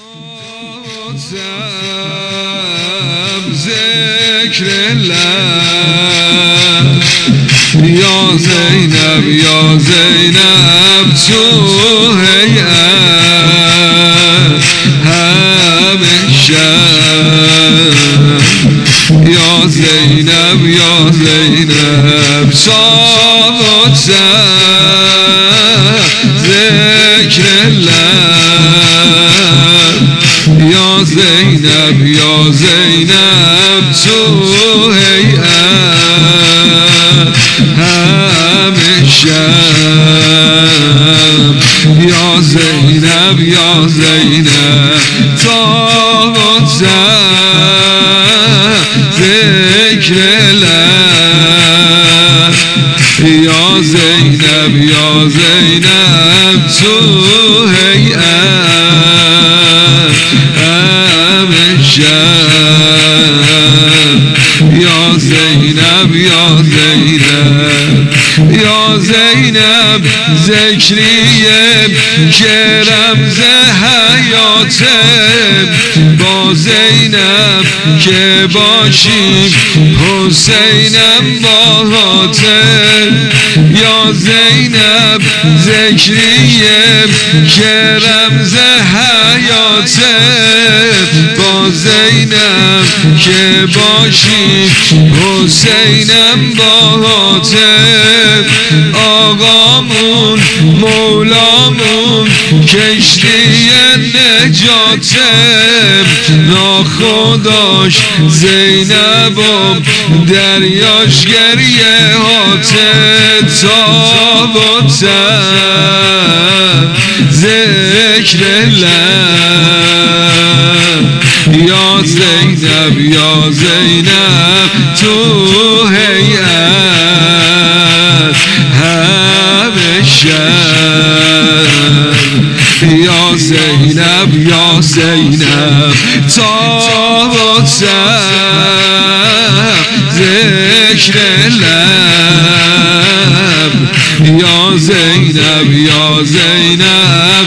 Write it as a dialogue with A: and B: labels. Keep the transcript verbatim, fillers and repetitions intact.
A: ذکر لب یا زینب یا زینب تو هیئت همه شب یا زینب یا زینب صاحب ذکر لب یا زینب یا زینب تو هیئت همه شب یا زینب یا زینب تا ذکر لب یا زینب یا زینب تو هیئت همه شب یا زینب یا زینب یا زینب ذکریه که رمز حیاتم با زینب که باشیم حسینم با حاتم یا زینب ذکریه که رمز حیاتم با زینب که باشیم حسینم با حاتم آقامون مولامون کشتی نجاتم ناخداش زینبم دریاش گریه هاتم تابوتم ذکر لب یا زینب یا زینب تو هیئت همه شب یا زینب یا زینب تابوتم ذکر لب یا زینب یا زینب